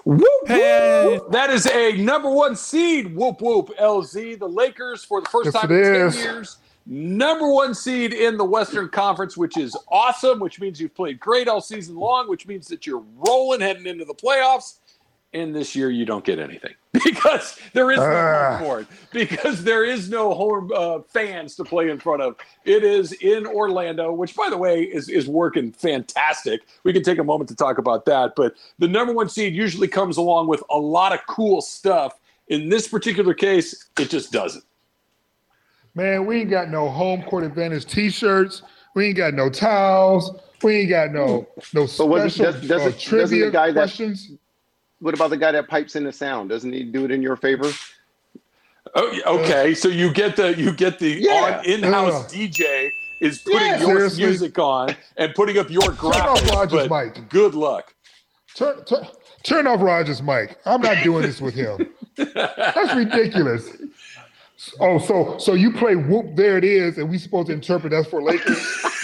Whoop, Hey. whoop. That is a number one seed. Whoop, whoop, LZ. The Lakers, for the first time in 10 years, number one seed in the Western Conference, which is awesome, which means you've played great all season long, which means that you're rolling heading into the playoffs. And this year you don't get anything because there is no home court, because there is no home fans to play in front of. It is in Orlando, which, by the way, is working fantastic. We can take a moment to talk about that. But the number one seed usually comes along with a lot of cool stuff. In this particular case, it just doesn't. Man, we ain't got no home court advantage T-shirts. We ain't got no towels. We ain't got no special trivia questions. What about the guy that pipes in the sound? Doesn't he do it in your favor? Oh, okay. So you get the in-house DJ is putting your music on and putting up your graphics. Turn off Roger's mic. Good luck. Turn off Roger's mic. I'm not doing this with him. That's ridiculous. Oh, so you play Whoop, There It Is, and we supposed to interpret that's for Lakers?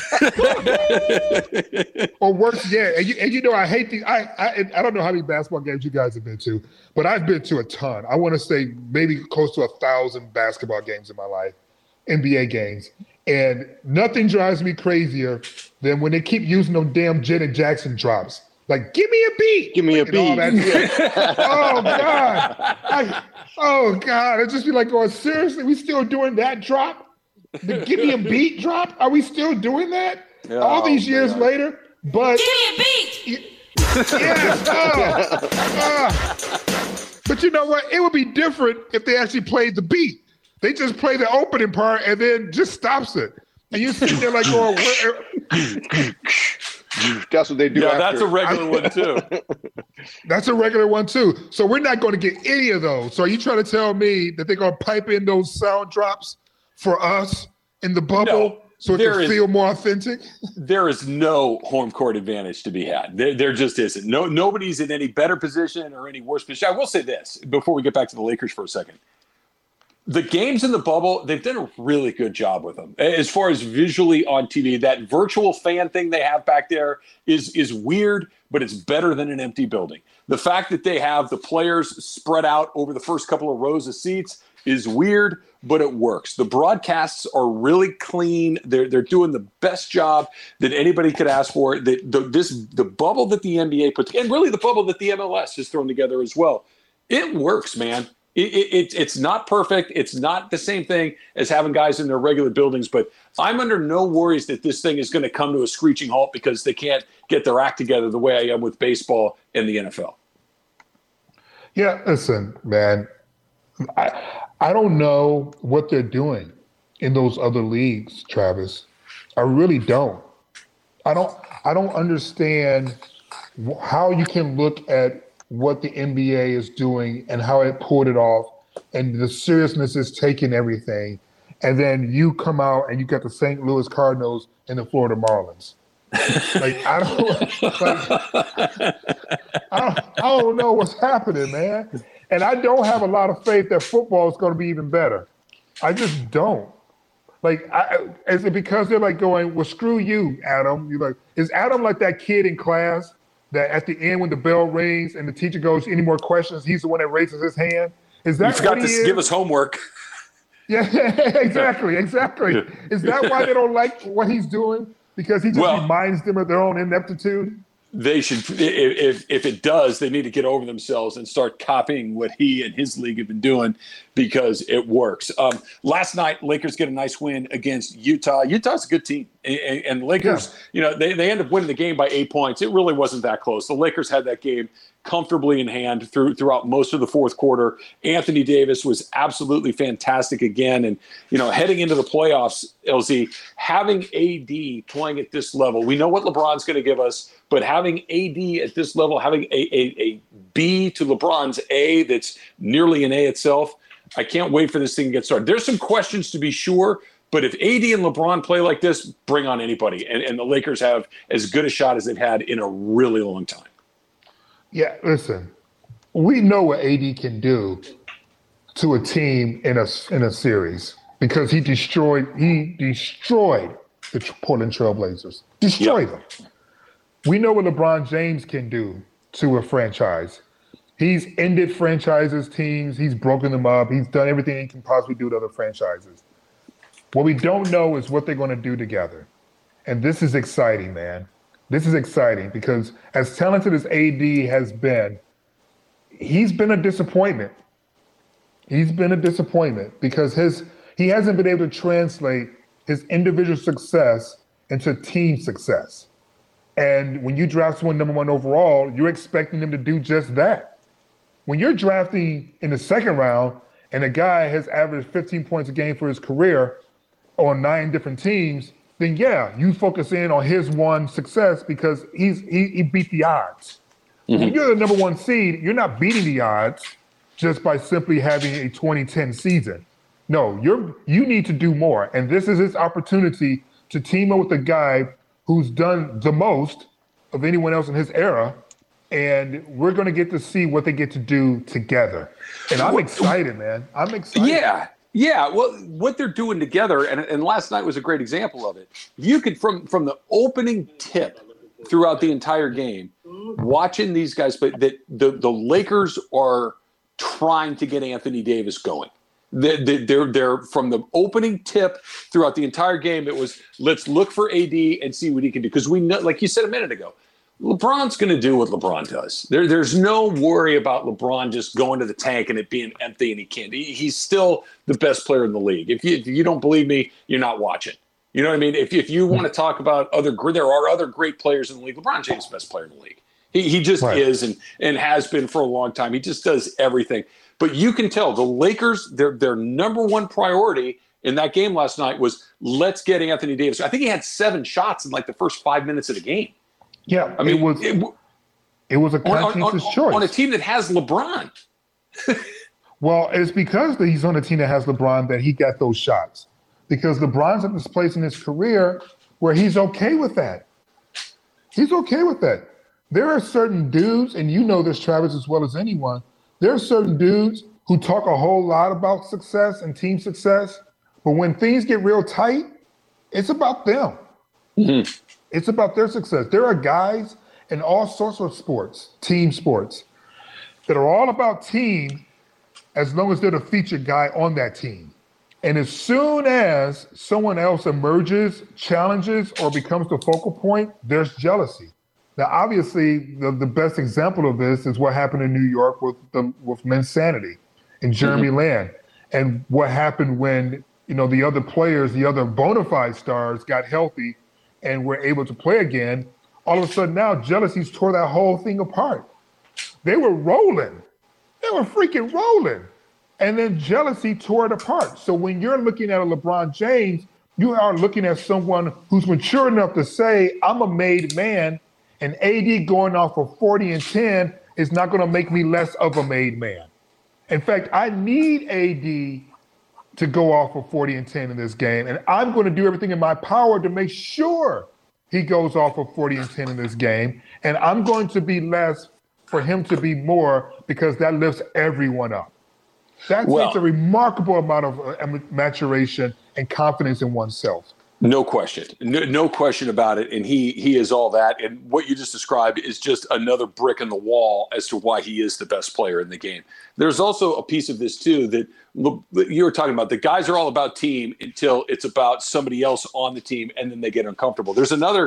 Or worse, and you know I hate these. I don't know how many basketball games you guys have been to, but I've been to a ton. I want to say maybe close to 1,000 basketball games in my life, NBA games, and nothing drives me crazier than when they keep using those damn Janet Jackson drops. Like, give me a beat. Give me a beat. Oh God. It'd just be like, going, seriously, we still doing that drop? The give me a beat drop? Are we still doing that? All these years later? But give me a beat. But you know what? It would be different if they actually played the beat. They just play the opening part and then just stops it. And you're sitting there like going, that's what they do. Yeah, that's a regular one too. That's a regular one too. So we're not going to get any of those. So are you trying to tell me that they're going to pipe in those sound drops for us in the bubble so it can feel more authentic? There is no home court advantage to be had. There just isn't. Nobody's in any better position or any worse position. I will say this before we get back to the Lakers for a second. The games in the bubble, they've done a really good job with them. As far as visually on TV, that virtual fan thing they have back there is weird, but it's better than an empty building. The fact that they have the players spread out over the first couple of rows of seats is weird, but it works. The broadcasts are really clean. They're doing the best job that anybody could ask for. The bubble that the NBA puts, and really the bubble that the MLS has thrown together as well, it works, man. It's not perfect. It's not the same thing as having guys in their regular buildings, but I'm under no worries that this thing is going to come to a screeching halt because they can't get their act together the way I am with baseball and the NFL. Yeah, listen, man, I don't know what they're doing in those other leagues, Travis. I really don't. I don't understand how you can look at what the NBA is doing and how it pulled it off and the seriousness is taking everything. And then you come out and you got the St. Louis Cardinals and the Florida Marlins. I don't know what's happening, man. And I don't have a lot of faith that football is going to be even better. I just don't. Is it because they're like going, well, screw you, Adam? You're like, is Adam like that kid in class that at the end when the bell rings and the teacher goes, any more questions, he's the one that raises his hand? Is that you forgot to give us homework? Yeah, exactly. Yeah. Is that why they don't like what he's doing? Because he just reminds them of their own ineptitude? They should, if it does, they need to get over themselves and start copying what he and his league have been doing because it works. Last night, Lakers get a nice win against Utah. Utah's a good team. And the Lakers, they end up winning the game by 8 points. It really wasn't that close. The Lakers had that game comfortably in hand throughout most of the fourth quarter. Anthony Davis was absolutely fantastic again. And, heading into the playoffs, LZ, having AD playing at this level, we know what LeBron's going to give us, but having AD at this level, having a B to LeBron's A that's nearly an A itself, I can't wait for this thing to get started. There's some questions to be sure, but if AD and LeBron play like this, bring on anybody. And the Lakers have as good a shot as they've had in a really long time. Yeah, listen, we know what AD can do to a team in a series because he destroyed the Portland Trailblazers. Destroyed them. We know what LeBron James can do to a franchise. He's ended franchises, teams. He's broken them up. He's done everything he can possibly do to other franchises. What we don't know is what they're going to do together. And this is exciting, man. This is exciting because as talented as AD has been, he's been a disappointment. He's been a disappointment because he hasn't been able to translate his individual success into team success. And when you draft someone number 1 overall, you're expecting them to do just that. When you're drafting in the second round and a guy has averaged 15 points a game for his career on 9 different teams, then yeah, you focus in on his one success because he beat the odds. Mm-hmm. When you're the number 1 seed, you're not beating the odds just by simply having a 2010 season. No, you need to do more. And this is his opportunity to team up with a guy who's done the most of anyone else in his era. And we're going to get to see what they get to do together. And I'm excited, man. I'm excited. Yeah. Well, what they're doing together, and last night was a great example of it. You could, from the opening tip throughout the entire game, watching these guys play, that the Lakers are trying to get Anthony Davis going. They're from the opening tip throughout the entire game. It was, let's look for AD and see what he can do. Because we know, like you said a minute ago, LeBron's going to do what LeBron does. There's no worry about LeBron just going to the tank and it being empty and he can't. He's still the best player in the league. If you don't believe me, you're not watching. You know what I mean? If you want to talk about there are other great players in the league. LeBron James is the best player in the league. He just is and has been for a long time. He just does everything. But you can tell the Lakers, their number 1 priority in that game last night was, let's get Anthony Davis. I think he had 7 shots in like the first 5 minutes of the game. Yeah, I mean, it was a conscientious choice. On a team that has LeBron. Well, it's because he's on a team that has LeBron that he got those shots. Because LeBron's at this place in his career where he's okay with that. He's okay with that. There are certain dudes, and you know this, Travis, as well as anyone, there are certain dudes who talk a whole lot about success and team success, but when things get real tight, it's about them. Mm-hmm. It's about their success. There are guys in all sorts of sports, team sports, that are all about team as long as they're the featured guy on that team. And as soon as someone else emerges, challenges, or becomes the focal point, there's jealousy. Now, obviously, the best example of this is what happened in New York with Mensanity and Jeremy Lamb, and what happened when the other players, the other bona fide stars, got healthy and were able to play again. All of a sudden, now jealousies tore that whole thing apart. They were rolling, they were freaking rolling, and then jealousy tore it apart. So when you're looking at a LeBron James, you are looking at someone who's mature enough to say, "I'm a made man." And AD going off for 40 and 10 is not going to make me less of a made man. In fact, I need AD to go off for 40 and 10 in this game. And I'm going to do everything in my power to make sure he goes off for 40 and 10 in this game. And I'm going to be less for him to be more because that lifts everyone up. That takes a remarkable amount of maturation and confidence in oneself. No question. No question about it. And he is all that. And what you just described is just another brick in the wall as to why he is the best player in the game. There's also a piece of this, too, that you were talking about. The guys are all about team until it's about somebody else on the team, and then they get uncomfortable. There's another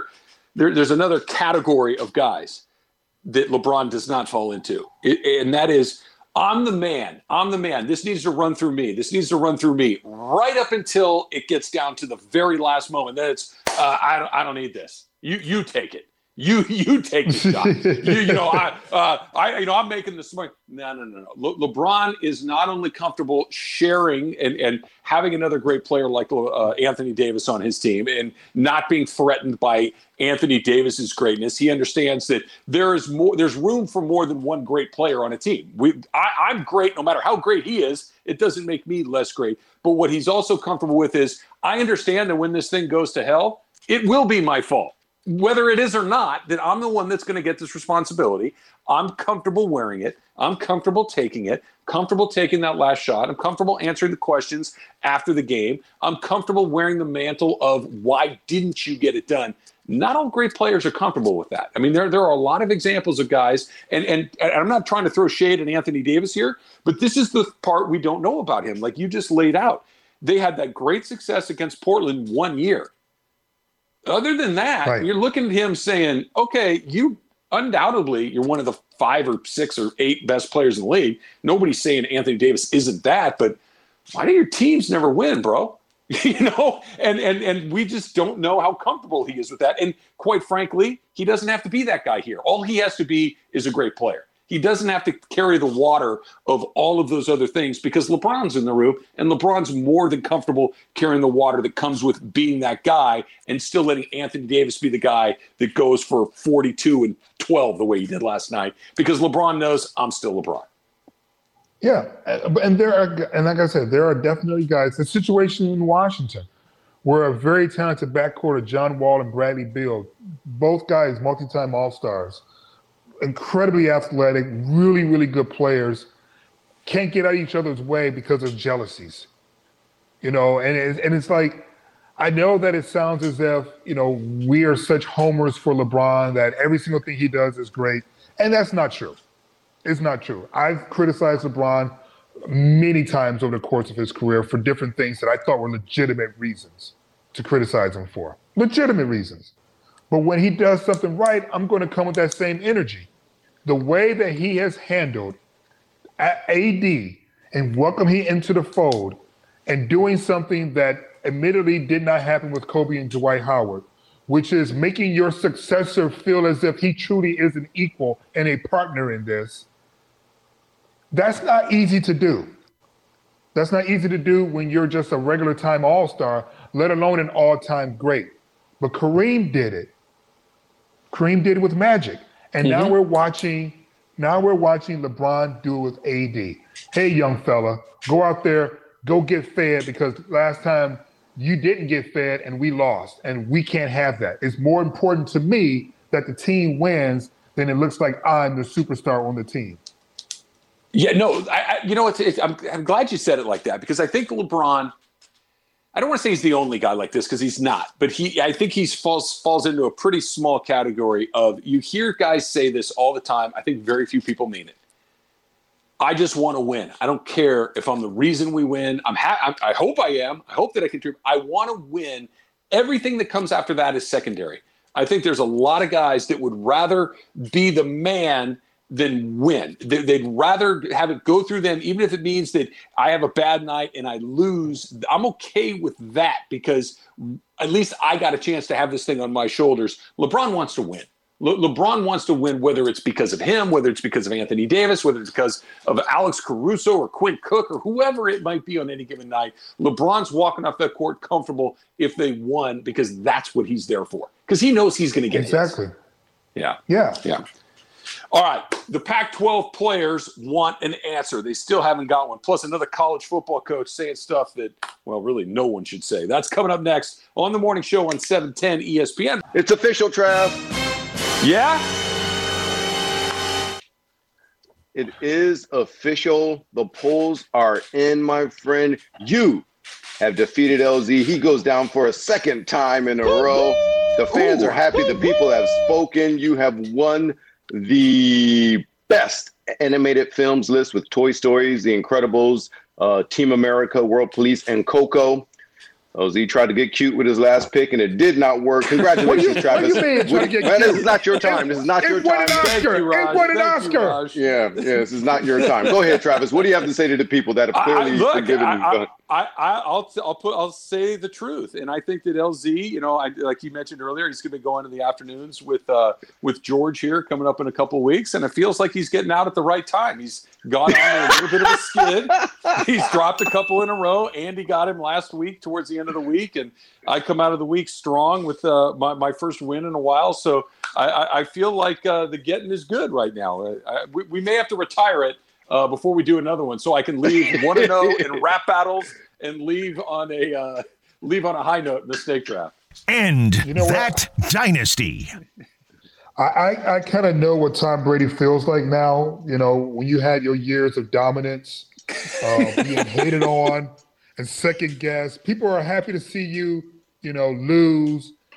category of guys that LeBron does not fall into. And that is, I'm the man. This needs to run through me. Right up until it gets down to the very last moment. Then it's, I don't need this. You take it. You take the shot. I'm making this morning. No. LeBron is not only comfortable sharing and having another great player like Anthony Davis on his team and not being threatened by Anthony Davis's greatness. He understands that there's room for more than one great player on a team. I'm great no matter how great he is. It doesn't make me less great. But what he's also comfortable with is, I understand that when this thing goes to hell, it will be my fault. Whether it is or not, that I'm the one that's going to get this responsibility. I'm comfortable wearing it. I'm comfortable taking it, comfortable taking that last shot. I'm comfortable answering the questions after the game. I'm comfortable wearing the mantle of, why didn't you get it done? Not all great players are comfortable with that. I mean, there are a lot of examples of guys, and I'm not trying to throw shade at Anthony Davis here, but this is the part we don't know about him. Like you just laid out, they had that great success against Portland 1 year. Other than that, Right. You're looking at him saying, okay, undoubtedly, you're one of the 5 or 6 or 8 best players in the league. Nobody's saying Anthony Davis isn't that, but why do your teams never win, bro? And we just don't know how comfortable he is with that. And quite frankly, he doesn't have to be that guy here. All he has to be is a great player. He doesn't have to carry the water of all of those other things because LeBron's in the room, and LeBron's more than comfortable carrying the water that comes with being that guy and still letting Anthony Davis be the guy that goes for 42 and 12 the way he did last night because LeBron knows I'm still LeBron. Yeah, and like I said, there are definitely guys. The situation in Washington, where a very talented backcourt of John Wall and Bradley Beal, both guys multi-time All-Stars, incredibly athletic, really, really good players, can't get out of each other's way because of jealousies. And it's like, I know that it sounds as if, we are such homers for LeBron that every single thing he does is great, and that's not true. It's not true. I've criticized LeBron many times over the course of his career for different things that I thought were legitimate reasons to criticize him for. Legitimate reasons. But when he does something right, I'm going to come with that same energy. The way that he has handled AD and welcome him into the fold and doing something that admittedly did not happen with Kobe and Dwight Howard, which is making your successor feel as if he truly is an equal and a partner in this. That's not easy to do. That's not easy to do when you're just a regular time all-star, let alone an all-time great. But Kareem did it. Kareem did it with Magic. And now we're watching LeBron do it with AD. Hey, young fella, go out there, go get fed because last time you didn't get fed and we lost, and we can't have that. It's more important to me that the team wins than it looks like I'm the superstar on the team. Yeah, no, I'm glad you said it like that because I think LeBron, I don't want to say he's the only guy like this because he's not, but I think he falls into a pretty small category of, you hear guys say this all the time. I think very few people mean it. I just want to win. I don't care if I'm the reason we win. I hope I am. I hope that I contribute. I want to win. Everything that comes after that is secondary. I think there's a lot of guys that would rather be the man than win. They'd rather have it go through them, even if it means that I have a bad night and I lose. I'm okay with that because at least I got a chance to have this thing on my shoulders. LeBron wants to win. LeBron wants to win, whether it's because of him, whether it's because of Anthony Davis, whether it's because of Alex Caruso or Quinn Cook or whoever it might be on any given night. LeBron's walking off that court comfortable if they won because that's what he's there for. Because he knows he's going to get exactly. His. Yeah. All right. The Pac-12 players want an answer. They still haven't got one. Plus another college football coach saying stuff that, well, really no one should say. That's coming up next on the morning show on 710 ESPN. It's official, Trav. Yeah? It is official. The polls are in, my friend. You have defeated LZ. He goes down for a second time in a row. The fans are happy. The people have spoken. You have won the best animated films list with Toy Stories, The Incredibles, Team America, World Police, and Coco. LZ tried to get cute with his last pick, and it did not work. Congratulations, Travis. What do you mean trying to get cute? This is not your time. This is not your time. Thank you, Raj. It won an Thank you, Oscar. Raj. Yeah, this is not your time. Go ahead, Travis. What do you have to say to the people that have clearly forgiven you? I'll say the truth, and I think that LZ, like you mentioned earlier, he's going to be going in the afternoons with George here coming up in a couple of weeks, and it feels like he's getting out at the right time. He's gone on a little bit of a skid. He's dropped a couple in a row. Andy got him last week towards the end of the week, and I come out of the week strong with my first win in a while. So I feel like the getting is good right now. We may have to retire it before we do another one, so I can leave 1-0 in rap battles and leave on a high note in the snake draft. End that dynasty. I kind of know what Tom Brady feels like now. When you had your years of dominance, being hated on and second guessed, people are happy to see you, lose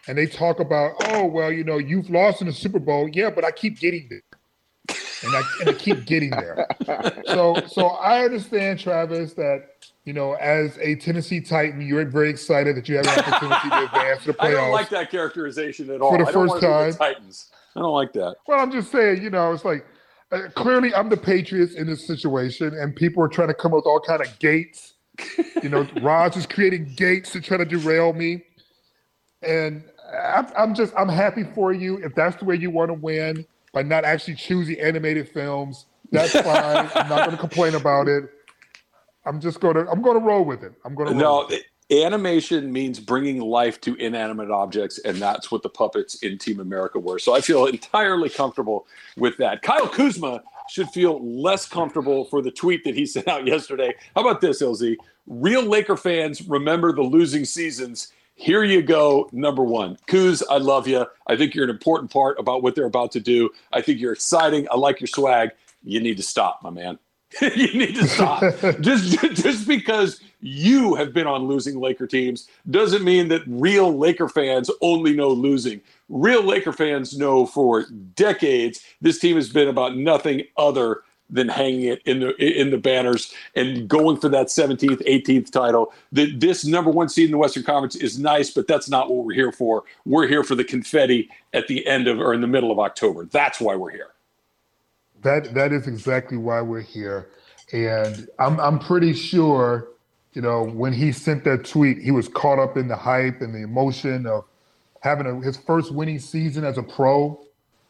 and they talk about, oh, well, you've lost in the Super Bowl. Yeah, but I keep getting there. And I keep getting there. So I understand, Travis, that, as a Tennessee Titan, you're very excited that you have an opportunity to advance to the playoffs. I don't like that characterization at all. For the first time. The Titans. I don't like that. Well, I'm just saying, it's like, clearly I'm the Patriots in this situation, and people are trying to come up with all kind of gates. Raj is creating gates to try to derail me. And I'm happy for you. If that's the way you want to win, by not actually choosing animated films, that's fine. I'm not going to complain about it. I'm going to roll with it. Animation means bringing life to inanimate objects, and that's what the puppets in Team America were. So I feel entirely comfortable with that. Kyle Kuzma should feel less comfortable for the tweet that he sent out yesterday. How about this, LZ? Real Laker fans remember the losing seasons. Here you go, number one. Kuz, I love you. I think you're an important part about what they're about to do. I think you're exciting. I like your swag. You need to stop, my man. You need to stop. just because you have been on losing Laker teams doesn't mean that real Laker fans only know losing. Real Laker fans know for decades this team has been about nothing other than hanging it in the banners and going for that 17th, 18th title. This number one seed in the Western Conference is nice, but that's not what we're here for. We're here for the confetti at the end of or in the middle of October. That's why we're here. That is exactly why we're here. And I'm pretty sure, when he sent that tweet, he was caught up in the hype and the emotion of having his first winning season as a pro,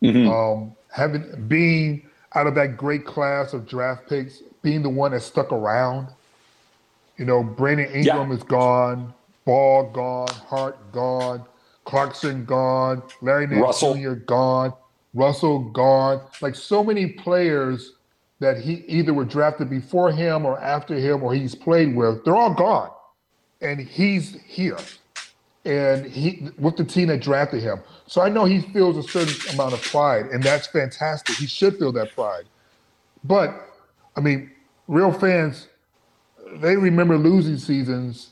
being out of that great class of draft picks, being the one that stuck around. Brandon Ingram is gone, Ball gone, Hart gone, Clarkson gone, Larry Nance Jr. gone, Russell gone. Like so many players that he either were drafted before him or after him or he's played with, they're all gone. And he's here. And he with the team that drafted him. So I know he feels a certain amount of pride, and that's fantastic. He should feel that pride. But, real fans, they remember losing seasons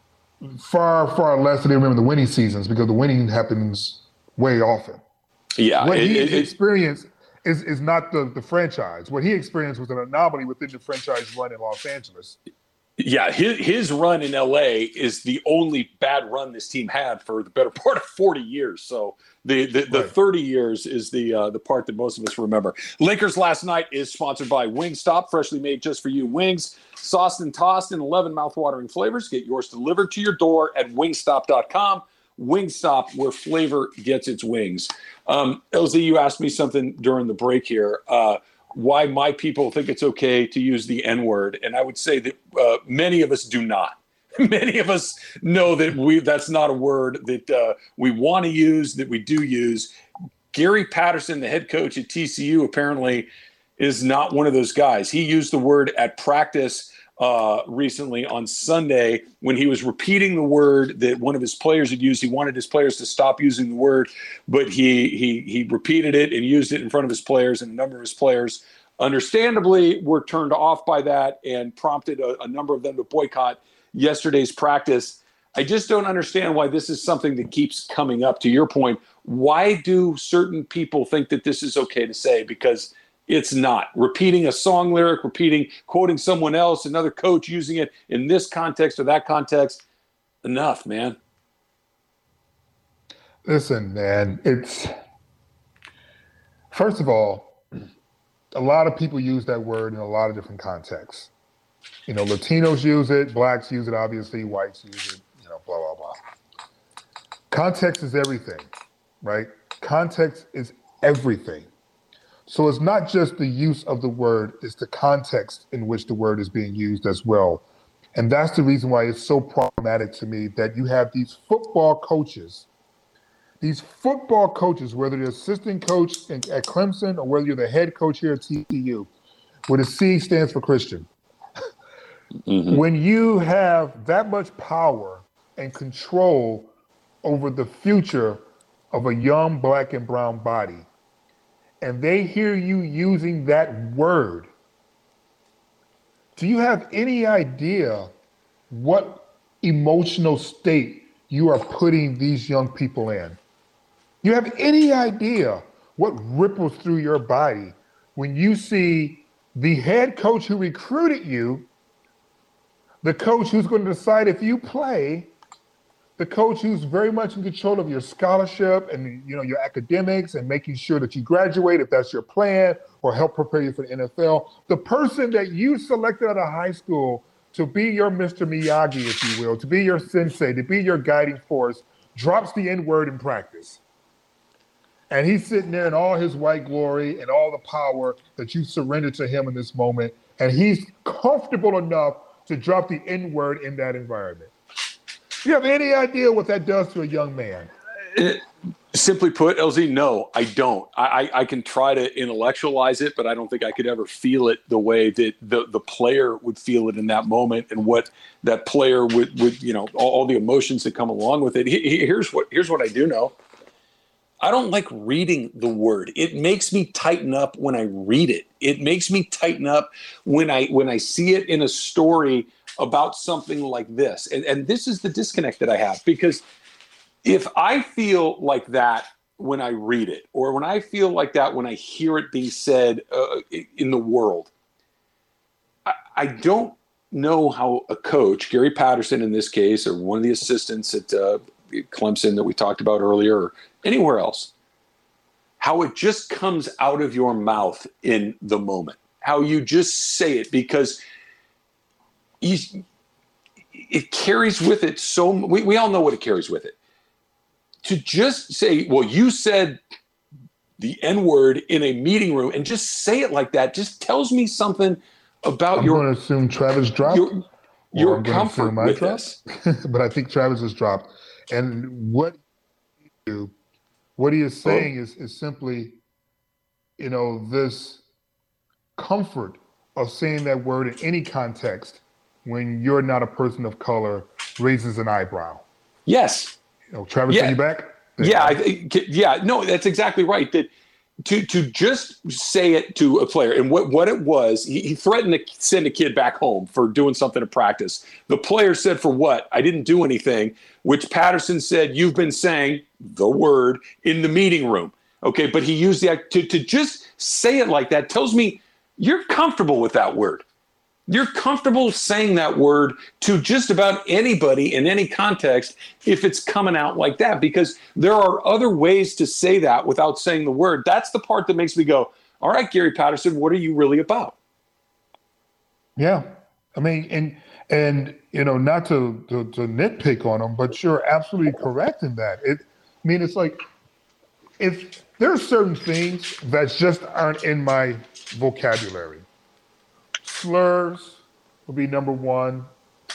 far, far less than they remember the winning seasons because the winning happens way often. Yeah. What he experienced is not the franchise. What he experienced was an anomaly within the franchise run in Los Angeles. Yeah, his run in LA is the only bad run this team had for the better part of 40 years. So the 30 years is the part that most of us remember. Lakers Last Night is sponsored by Wingstop, freshly made just for you wings, sauced and tossed in 11 mouthwatering flavors. Get yours delivered to your door at wingstop.com. Wingstop, where flavor gets its wings. LZ, you asked me something during the break here. Why my people think it's okay to use the N-word. And I would say that many of us do not. Many of us know that that's not a word that we want to use, that we do use. Gary Patterson, the head coach at TCU, apparently is not one of those guys. He used the word at practice recently on Sunday when he was repeating the word that one of his players had used. He wanted his players to stop using the word, but he repeated it and used it in front of his players, and a number of his players understandably were turned off by that and prompted a number of them to boycott yesterday's practice. I just don't understand why this is something that keeps coming up. To your point, why do certain people think that this is okay to say? Because it's not. Repeating a song lyric, quoting someone else, another coach using it in this context or that context, enough, man. Listen, man, first of all, a lot of people use that word in a lot of different contexts. Latinos use it, blacks use it, obviously, whites use it, blah, blah, blah. Context is everything, right? Context is everything. So it's not just the use of the word, it's the context in which the word is being used as well. And that's the reason why it's so problematic to me that you have these football coaches, whether you're assistant coach at Clemson or whether you're the head coach here at TCU, where the C stands for Christian. Mm-hmm. When you have that much power and control over the future of a young black and brown body, and they hear you using that word, do you have any idea what emotional state you are putting these young people in? You have any idea what ripples through your body when you see the head coach who recruited you, the coach who's going to decide if you play, the coach who's very much in control of your scholarship and your academics and making sure that you graduate if that's your plan or help prepare you for the NFL, the person that you selected out of high school to be your Mr. Miyagi, if you will, to be your sensei, to be your guiding force, drops the N-word in practice. And he's sitting there in all his white glory and all the power that you surrendered to him in this moment. And he's comfortable enough to drop the N-word in that environment. You have any idea what that does to a young man? Simply put, LZ, no, I don't. I can try to intellectualize it, but I don't think I could ever feel it the way that the player would feel it in that moment, and what that player would all the emotions that come along with it. Here's what I do know. I don't like reading the word. It makes me tighten up when I read it. It makes me tighten up when I see it in a story about something like this. And this is the disconnect that I have, because if I feel like that when I read it, or when I feel like that when I hear it being said in the world, I don't know how a coach, Gary Patterson in this case, or one of the assistants at Clemson that we talked about earlier, or anywhere else, how it just comes out of your mouth in the moment, how you just say it, because it carries with it we all know what it carries with it. To just say, well, you said the N-word in a meeting room, and just say it like that just tells me something about I'm going to assume Travis dropped. Your comfort with this. But I think Travis has dropped. And what he is saying is simply, this comfort of saying that word in any context when you're not a person of color raises an eyebrow. Yes. Travis, are you back? No, that's exactly right. That to just say it to a player, and what it was, he threatened to send a kid back home for doing something in practice. The player said, "For what? I didn't do anything," which Patterson said, "You've been saying the word in the meeting room." Okay, but he used to just say it like that tells me you're comfortable with that word. You're comfortable saying that word to just about anybody in any context if it's coming out like that, because there are other ways to say that without saying the word. That's the part that makes me go, all right, Gary Patterson, what are you really about? Yeah. I mean, and not to nitpick on him, but you're absolutely correct in that. It's like, if there are certain things that just aren't in my vocabulary. Slurs would be number one.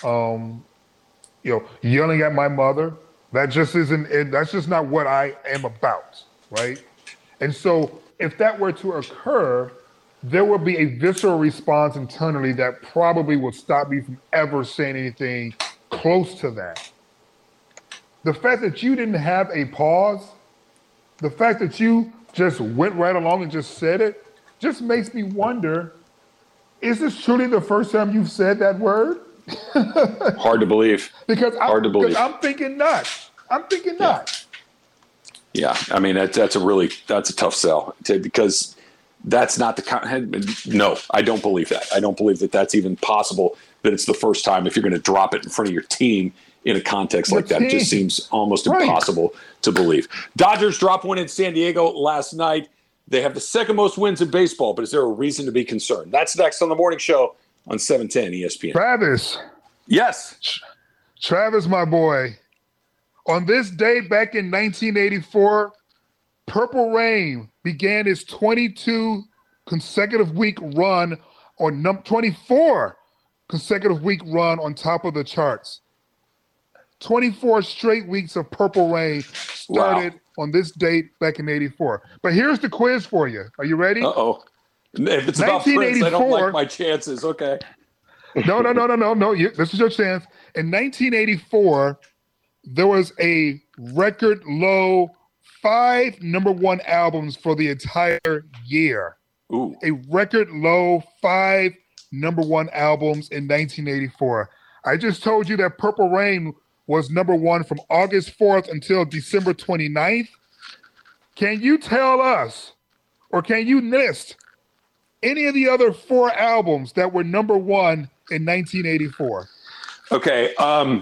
Yelling at my mother, that's just not what I am about, right? And so if that were to occur, there would be a visceral response internally that probably would stop me from ever saying anything close to that. The fact that you didn't have a pause, the fact that you just went right along and just said it, just makes me wonder, is this truly the first time you've said that word? Hard to believe. Because I'm thinking not. Yeah, I mean that's a tough sell because that's not the no. I don't believe that. I don't believe that that's even possible. That it's the first time if you're going to drop it in front of your team in a context like that. It just seems almost impossible to believe. Dodgers dropped one in San Diego last night. They have the second most wins in baseball, but is there a reason to be concerned? That's next on the morning show on 710 ESPN. Travis. Yes. Travis, my boy. On this day back in 1984, Purple Rain began its 22 consecutive week run on 24 consecutive week run on top of the charts. 24 straight weeks of Purple Rain started on this date back in 84. But here's the quiz for you. Are you ready? Uh-oh. If it's about Prince, I don't like my chances. Okay. No. This is your chance. In 1984, there was a record low 5 number one albums for the entire year. Ooh. A record low 5 number one albums in 1984. I just told you that Purple Rain was number one from August 4th until December 29th. Can you tell us, or can you list any of the other 4 albums that were number one in 1984? Okay. I'm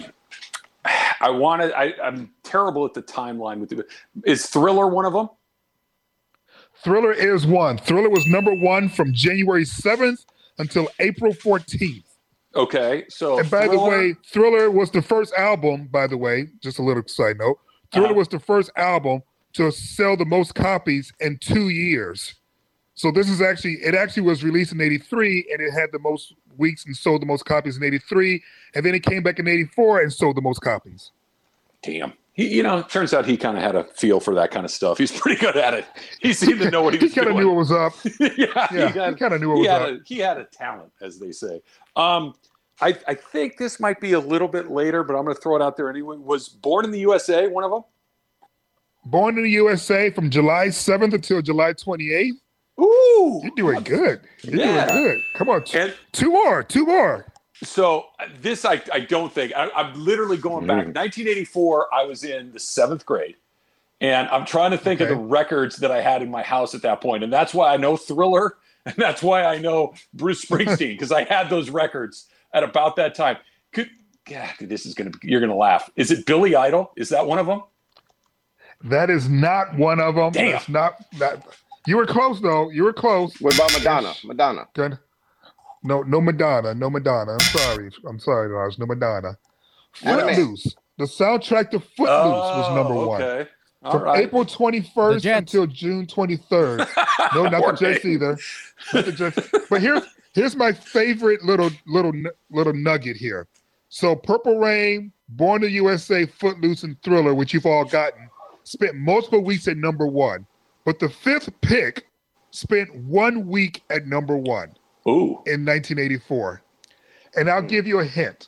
terrible at the timeline with it. Is Thriller one of them? Thriller is one. Thriller was number one from January 7th until April 14th. Okay. So, and by the way, Thriller was the first album, by the way, just a little side note. Thriller was the first album to sell the most copies in 2 years. So this is it actually was released in 83 and it had the most weeks and sold the most copies in 83. And then it came back in 84 and sold the most copies. Damn. It turns out he kind of had a feel for that kind of stuff. He's pretty good at it. He seemed to know what he was doing. He kind of knew what was up. He kind of knew what was up. He had a talent, as they say. I think this might be a little bit later, but I'm going to throw it out there anyway. Was Born in the USA one of them? Born in the USA from July 7th until July 28th. Ooh. You're doing good. You're doing good. Come on. Two more. So this, I don't think. I'm literally going back. 1984, I was in the 7th grade. And I'm trying to think of the records that I had in my house at that point. And that's why I know Thriller. And that's why I know Bruce Springsteen, because I had those records at about that time. You're going to laugh. Is it Billy Idol? Is that one of them? That is not one of them. Damn. That's not that. You were close, though. You were close. What about Madonna? Madonna. Good. No Madonna. No Madonna. I'm sorry, Raj. No Madonna. Footloose. The soundtrack to Footloose was number one. Okay. From April 21st until June 23rd. No, not the Jets either. Not the Jets. But here's my favorite little nugget here. So Purple Rain, Born in the USA, Footloose, and Thriller, which you've all gotten, spent multiple weeks at number one. But the 5th pick spent 1 week at number one. Ooh. In 1984. And I'll give you a hint.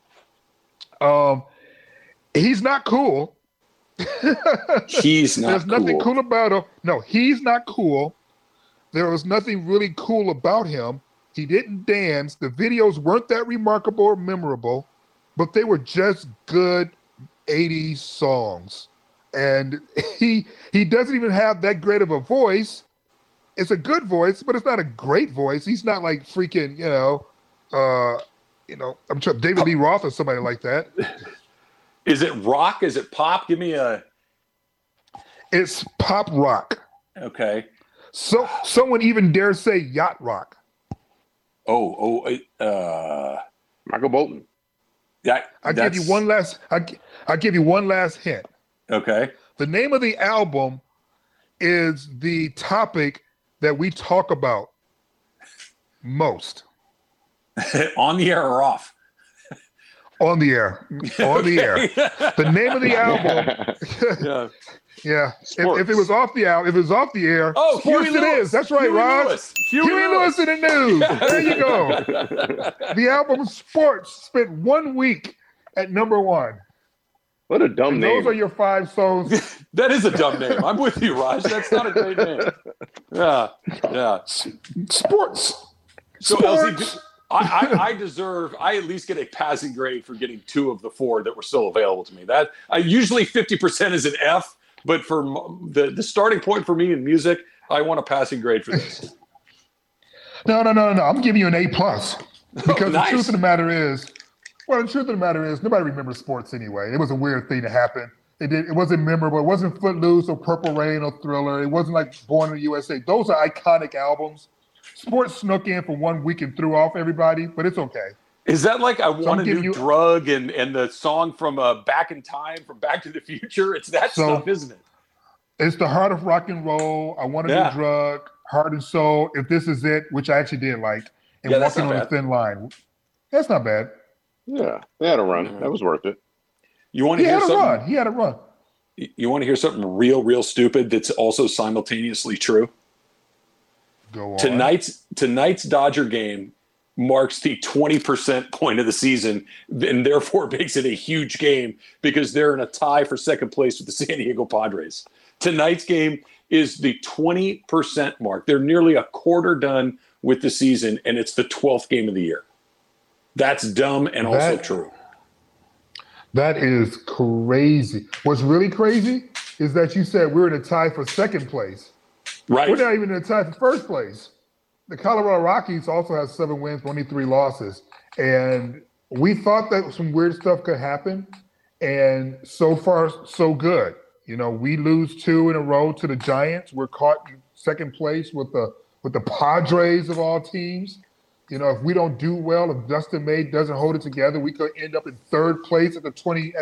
He's not cool. He's not There's nothing cool about him. No, he's not cool. There was nothing really cool about him. He didn't dance. The videos weren't that remarkable or memorable, but they were just good 80s songs. And he doesn't even have that great of a voice. It's a good voice, but it's not a great voice. He's not like freaking, I'm sure David Lee Roth or somebody like that. Is it rock? Is it pop? Give me a. It's pop rock. Okay. So someone even dare say yacht rock. Michael Bolton. Yeah. I'll give you one last hint. Okay. The name of the album is the topic that we talk about most. On the air or off? On the air. On the air. The name of the album. Yeah. If it was off the air, sports Huey it Lewis. is. That's right, Rob. Huey Lewis in the news. There you go. The album Sports spent 1 week at number one. What a dumb name. Those are your 5 songs. That is a dumb name. I'm with you, Raj. That's not a great name. Yeah. Sports. So, Sports. LZ, I at least get a passing grade for getting 2 of the 4 that were still available to me. That usually 50% is an F, but for the starting point for me in music, I want a passing grade for this. No. I'm giving you an A+. Because nice. The truth of the matter is, nobody remembers sports anyway. It was a weird thing to happen. It wasn't memorable. It wasn't Footloose or Purple Rain or Thriller. It wasn't like Born in the USA. Those are iconic albums. Sports snuck in for 1 week and threw off everybody, but it's okay. Is that like I Want a New Drug and the song from Back in Time, from Back to the Future? It's that stuff, isn't it? It's the heart of rock and roll. I Want a New Drug, Heart and Soul, If This Is It, which I actually did like, and Walking on a Thin Line. That's not bad. Yeah, they had a run. That was worth it. You want to hear something? He had a run. You want to hear something real stupid that's also simultaneously true? Go on. Tonight's Dodger game marks the 20% point of the season, and therefore makes it a huge game because they're in a tie for second place with the San Diego Padres. Tonight's game is the 20% mark. They're nearly a quarter done with the season, and it's the 12th game of the year. That's dumb and also true. That is crazy. What's really crazy is that you said we're in a tie for second place. Right. We're not even in a tie for first place. The Colorado Rockies also have 7 wins, but only 3 losses. And we thought that some weird stuff could happen. And so far, so good. You know, we lose 2 in a row to the Giants. We're caught in second place with the Padres of all teams. You know, if we don't do well, if Dustin May doesn't hold it together, we could end up in third place at the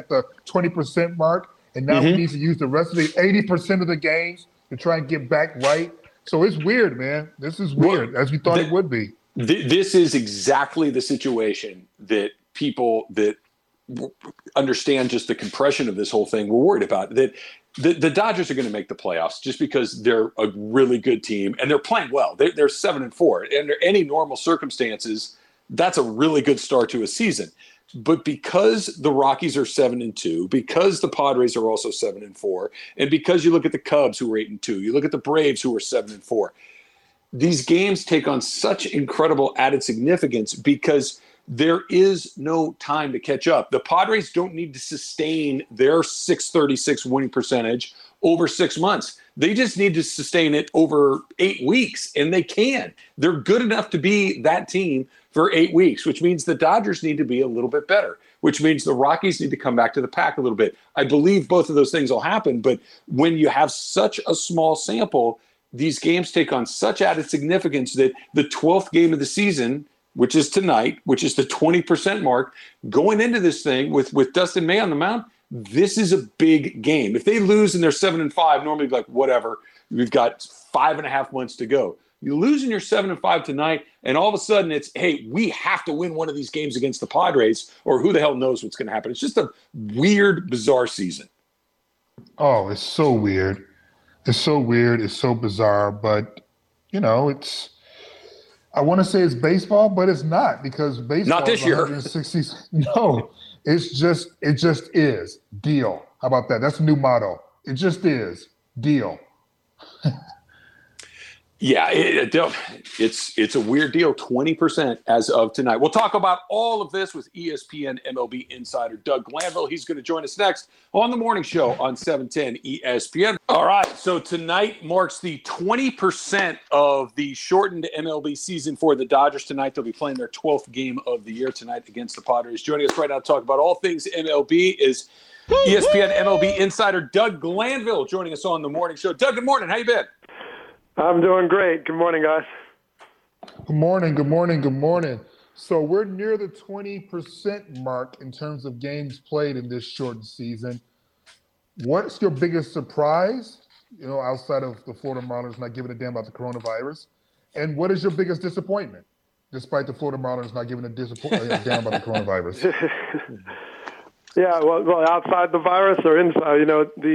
20% mark. And now we need to use the rest of the 80% of the games to try and get back right. So it's weird, man. This is weird, as we thought it would be. This is exactly the situation that people that understand just the compression of this whole thing were worried about. That the Dodgers are going to make the playoffs just because they're a really good team and they're playing well. They're 7-4. Under any normal circumstances, that's a really good start to a season. But because the Rockies are 7-2, because the Padres are also 7-4, and because you look at the Cubs who are 8-2, you look at the Braves who are 7-4, these games take on such incredible added significance because there is no time to catch up. The Padres don't need to sustain their .636 winning percentage over 6 months. They just need to sustain it over 8 weeks, and they can. They're good enough to be that team for 8 weeks, which means the Dodgers need to be a little bit better, which means the Rockies need to come back to the pack a little bit. I believe both of those things will happen, but when you have such a small sample, these games take on such added significance that the 12th game of the season, which is tonight, which is the 20% mark, going into this thing with Dustin May on the mound, this is a big game. If they lose and they're 7-5, normally like, whatever, we've got 5.5 months to go. You lose and you're 7-5 tonight, and all of a sudden it's, hey, we have to win one of these games against the Padres, or who the hell knows what's going to happen. It's just a weird, bizarre season. Oh, it's so weird. It's so weird. It's so bizarre. But, you know, I want to say it's baseball, but it's not, because baseball not this is year. 160. No, it just is. Deal. How about that? That's a new motto. It just is. Deal. Yeah, it's a weird deal. 20% as of tonight. We'll talk about all of this with ESPN MLB insider Doug Glanville. He's going to join us next on the morning show on 710 ESPN. All right, so tonight marks the 20% of the shortened MLB season for the Dodgers. Tonight they'll be playing their 12th game of the year tonight against the Padres. Joining us right now to talk about all things MLB is ESPN MLB insider Doug Glanville, joining us on the morning show. Doug, good morning. How you been? I'm doing great. Good morning, guys. Good morning, good morning, good morning. So we're near the 20% mark in terms of games played in this shortened season. What's your biggest surprise, outside of the Florida Marlins not giving a damn about the coronavirus? And what is your biggest disappointment, despite the Florida Marlins not giving a damn about the coronavirus? Yeah, well, outside the virus or inside,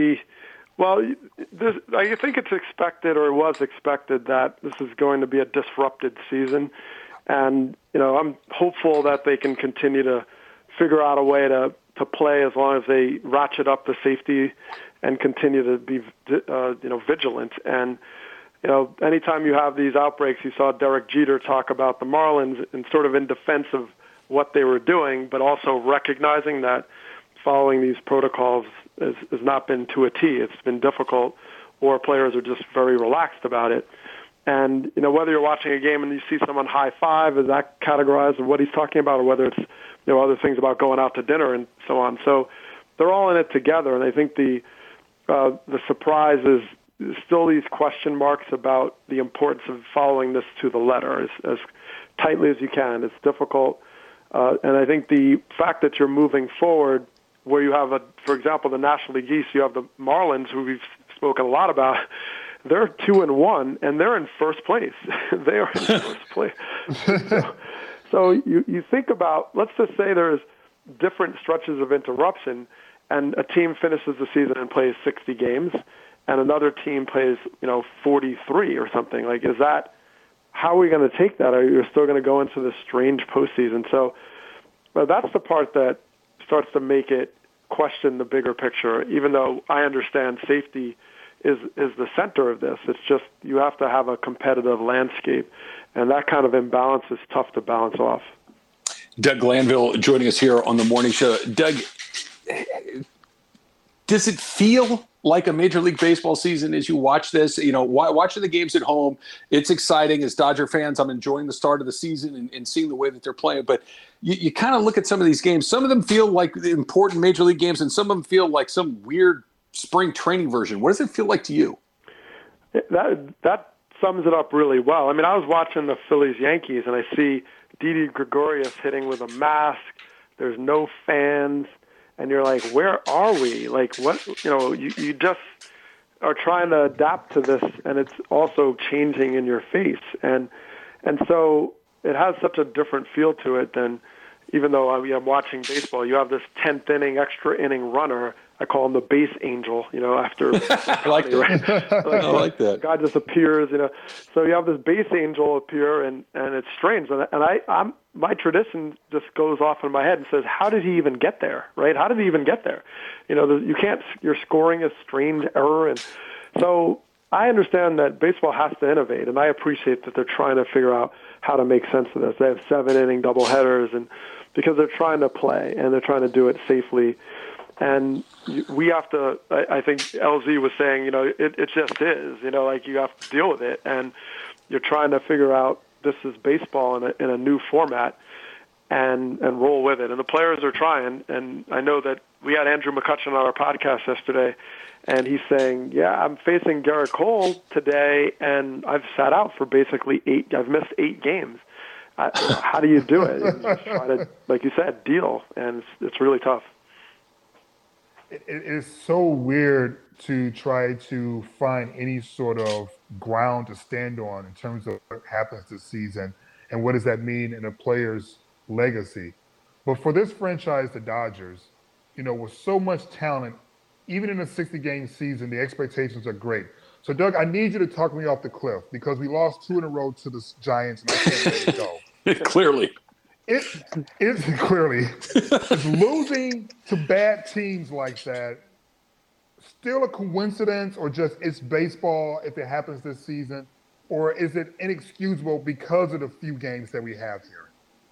I think it's expected, or it was expected, that this is going to be a disrupted season. And, I'm hopeful that they can continue to figure out a way to play as long as they ratchet up the safety and continue to be, vigilant. And, anytime you have these outbreaks, you saw Derek Jeter talk about the Marlins and sort of in defense of what they were doing, but also recognizing that following these protocols has not been to a T. It's been difficult, or players are just very relaxed about it. And, whether you're watching a game and you see someone high five, is that categorized in what he's talking about, or whether it's, other things about going out to dinner and so on. So they're all in it together. And I think the surprise is still these question marks about the importance of following this to the letter as tightly as you can. It's difficult. And I think the fact that you're moving forward, where you have, for example, the National League East, you have the Marlins, who we've spoken a lot about. They're 2-1, and they're in first place. They are in first place. So you think about, let's just say there's different stretches of interruption, and a team finishes the season and plays 60 games, and another team plays, 43 or something. Like, how are we going to take that? Are you still going to go into this strange postseason? So that's the part that starts to make it question the bigger picture, even though I understand safety is the center of this. It's just you have to have a competitive landscape, and that kind of imbalance is tough to balance off. Doug Glanville joining us here on the morning show. Doug, Does it feel like a Major League Baseball season as you watch this? You know, watching the games at home, it's exciting. As Dodger fans, I'm enjoying the start of the season and seeing the way that they're playing. But you kind of look at some of these games. Some of them feel like important Major League games, and some of them feel like some weird spring training version. What does it feel like to you? That sums it up really well. I mean, I was watching the Phillies-Yankees, and I see Didi Gregorius hitting with a mask. There's no fans. And you're like, where are we? Like, what, you know, you just are trying to adapt to this, and it's also changing in your face. And so it has such a different feel to it than, even though I'm watching baseball, you have this 10th inning, extra inning runner. I call him the base angel, you know, after. I like that. Right? I like that. God just appears, you know. So you have this base angel appear, and it's strange. And I'm my tradition just goes off in my head and says, how did he even get there, right? How did he even get there? You know, you're scoring a strange error. And so I understand that baseball has to innovate, and I appreciate that they're trying to figure out how to make sense of this. They have 7-inning doubleheaders, and because they're trying to play, and they're trying to do it safely. And we have to, I think LZ was saying, you know, it just is, you know, like you have to deal with it. And you're trying to figure out this is baseball in a new format and roll with it. And the players are trying. And I know that we had Andrew McCutcheon on our podcast yesterday, and he's saying, yeah, I'm facing Garrett Cole today, and I've sat out for basically I've missed 8 games. How do you do it? You just try to, like you said, deal. And it's really tough. It is so weird to try to find any sort of ground to stand on in terms of what happens this season and what does that mean in a player's legacy. But for this franchise, the Dodgers, you know, with so much talent, even in a 60-game season, the expectations are great. So, Doug, I need you to talk me off the cliff because we lost 2 in a row to the Giants, and I can't let it go. Clearly. It's losing to bad teams like that still a coincidence, or just it's baseball if it happens this season, or is it inexcusable because of the few games that we have here?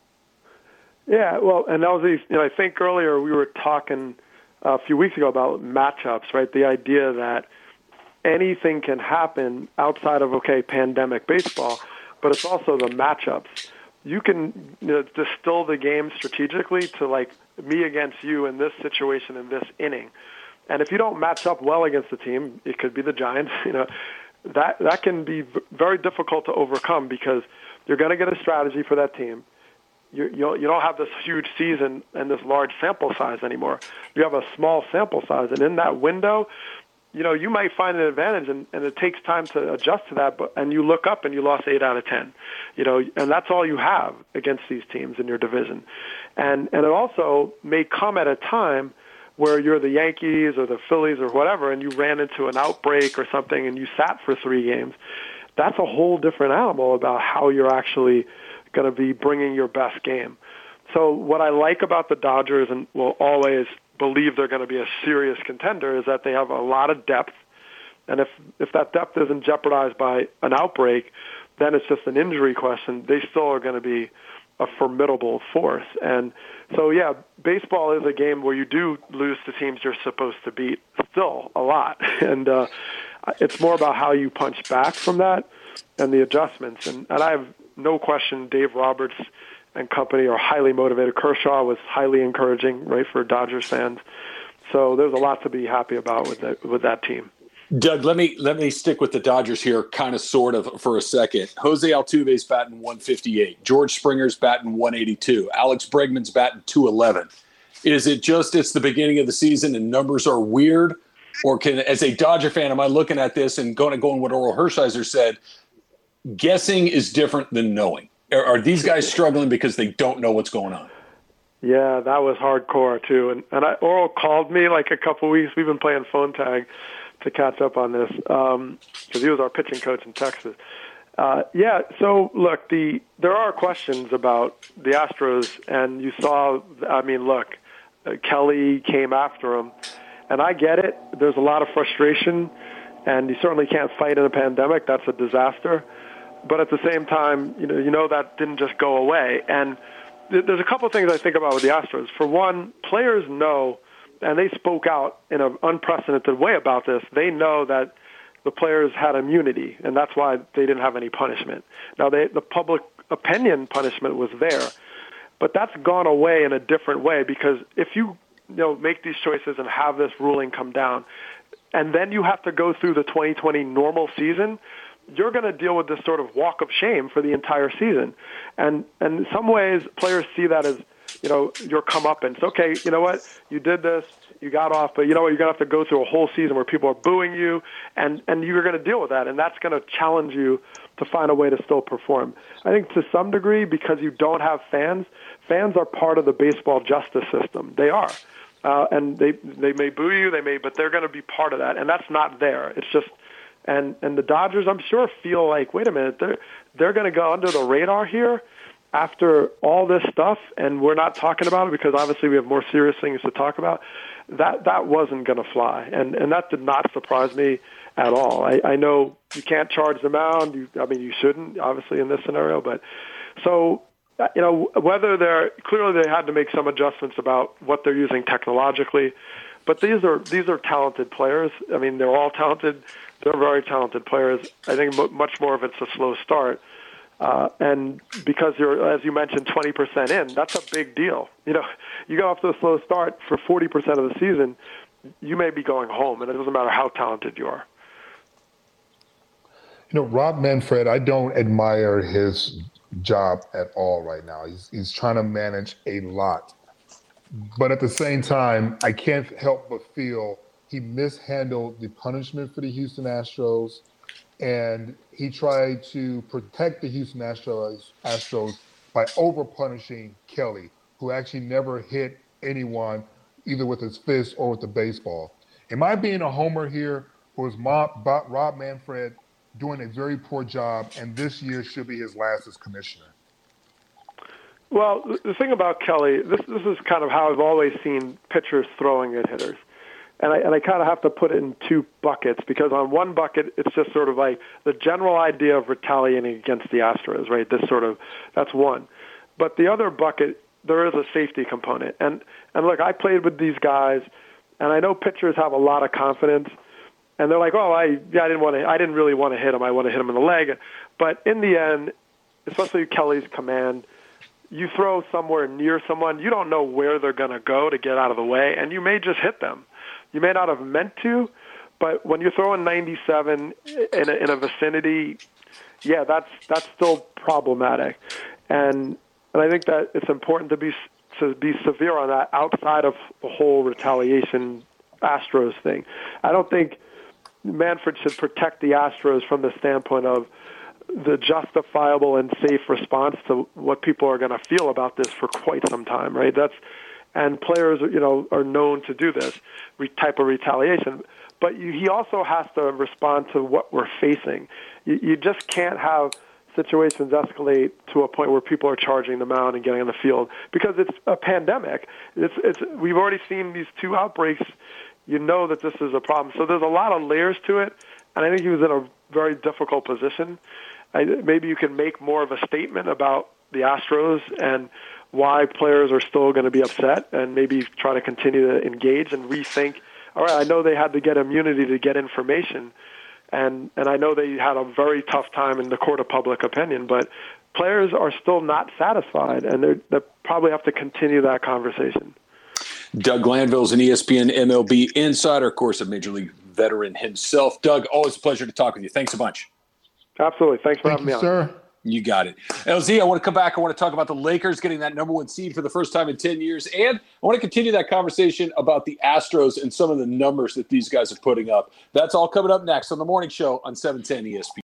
Yeah, well, and that was, you know, I think earlier we were talking a few weeks ago about matchups, right? The idea that anything can happen outside of, pandemic baseball, but it's also the matchups. You can, you know, distill the game strategically to like me against you in this situation in this inning. And if you don't match up well against the team, it could be the Giants, you know, that can be very difficult to overcome because you're going to get a strategy for that team. You don't have this huge season and this large sample size anymore. You have a small sample size, and in that window, you know, you might find an advantage, and it takes time to adjust to that. And you look up and you lost 8 out of 10, you know, and that's all you have against these teams in your division. And it also may come at a time where you're the Yankees or the Phillies or whatever, and you ran into an outbreak or something, and you sat for 3 games. That's a whole different animal about how you're actually going to be bringing your best game. So what I like about the Dodgers, and will always believe they're going to be a serious contender, is that they have a lot of depth. And if that depth isn't jeopardized by an outbreak, then it's just an injury question. They still are going to be a formidable force. And so, yeah, baseball is a game where you do lose to teams you're supposed to beat still a lot. And it's more about how you punch back from that and the adjustments. And I have no question Dave Roberts and company are highly motivated. Kershaw was highly encouraging, right, for Dodgers fans. So there's a lot to be happy about with that team. Doug, let me stick with the Dodgers here, kind of, sort of, for a second. Jose Altuve's batting 158. George Springer's batting 182. Alex Bregman's batting 211. Is it just it's the beginning of the season and numbers are weird? Or can, as a Dodger fan, am I looking at this and going what Oral Hershiser said, guessing is different than knowing? Are these guys struggling because they don't know what's going on? Yeah, that was hardcore, too. And Oral called me like a couple weeks. We've been playing phone tag to catch up on this because he was our pitching coach in Texas. Yeah, so look, there are questions about the Astros, and you saw, I mean, look, Kelly came after him, and I get it. There's a lot of frustration, and you certainly can't fight in a pandemic. That's a disaster. But at the same time, you know that didn't just go away. And there's a couple of things I think about with the Astros. For one, players know and they spoke out in an unprecedented way about this. They know that the players had immunity, and that's why they didn't have any punishment. Now, the public opinion punishment was there, but that's gone away in a different way, because if you make these choices and have this ruling come down, and then you have to go through the 2020 normal season, you're going to deal with this sort of walk of shame for the entire season. And in some ways, players see that as, your comeuppance. Okay, you know what? You did this, you got off, but you know what? You're going to have to go through a whole season where people are booing you, and you're going to deal with that, and that's going to challenge you to find a way to still perform. I think to some degree, because you don't have fans are part of the baseball justice system. They are. And they may boo you, but they're going to be part of that, and that's not there. It's just, and the Dodgers, I'm sure, feel like, wait a minute, they're going to go under the radar here after all this stuff, and we're not talking about it because obviously we have more serious things to talk about. That wasn't going to fly, and that did not surprise me at all. I know you can't charge the mound. You shouldn't, obviously, in this scenario, but so. Whether clearly they had to make some adjustments about what they're using technologically, but these are talented players. I mean, they're all talented. They're very talented players. I think much more of it's a slow start, and because you're, as you mentioned, 20% in, that's a big deal. You go off to a slow start for 40% of the season, you may be going home, and it doesn't matter how talented you are. Rob Manfred, I don't admire his job at all right now. He's trying to manage a lot. But at the same time, I can't help but feel he mishandled the punishment for the Houston Astros, and he tried to protect the Houston Astros by over-punishing Kelly, who actually never hit anyone either with his fist or with the baseball. Am I being a homer here, or is Rob Manfred doing a very poor job, and this year should be his last as commissioner? Well, the thing about Kelly, this is kind of how I've always seen pitchers throwing at hitters. And I kind of have to put it in two buckets, because on one bucket, it's just sort of like the general idea of retaliating against the Astros, right? That's one. But the other bucket, there is a safety component. And look, I played with these guys, and I know pitchers have a lot of confidence. And they're like, I didn't really want to hit him. I want to hit him in the leg. But in the end, especially Kelly's command, you throw somewhere near someone, you don't know where they're going to go to get out of the way, and you may just hit them. You may not have meant to, but when you're throwing 97 in a vicinity, yeah, that's still problematic. And I think that it's important to be severe on that outside of the whole retaliation Astros thing. I don't think Manfred should protect the Astros from the standpoint of the justifiable and safe response to what people are going to feel about this for quite some time, right? And players, are known to do this type of retaliation. But he also has to respond to what we're facing. You just can't have situations escalate to a point where people are charging the mound and getting on the field, because it's a pandemic. We've already seen these two outbreaks. That this is a problem. So there's a lot of layers to it, and I think he was in a very difficult position. Maybe you can make more of a statement about the Astros and why players are still going to be upset, and maybe try to continue to engage and rethink. All right, I know they had to get immunity to get information, and I know they had a very tough time in the court of public opinion, but players are still not satisfied, and they probably have to continue that conversation. Doug Glanville's an ESPN MLB insider, of course, a Major League veteran himself. Doug, always a pleasure to talk with you. Thanks a bunch. Absolutely. Thanks for having me on. Sir. You got it. LZ, I want to come back. I want to talk about the Lakers getting that number one seed for the first time in 10 years. And I want to continue that conversation about the Astros and some of the numbers that these guys are putting up. That's all coming up next on The Morning Show on 710 ESPN.